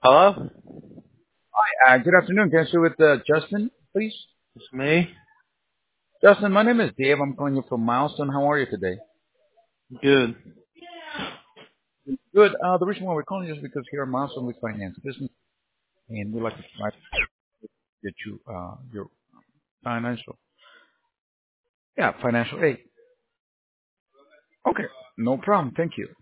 Hello? Good afternoon. Can I speak with Justin, please? It's me? Justin, my name is Dave. I'm calling you from Milestone. How are you today? Good. Good. The reason why we're calling you is because here at Milestone we finance business, and we'd like to provide get you your financial, financial aid. Okay, no problem. Thank you.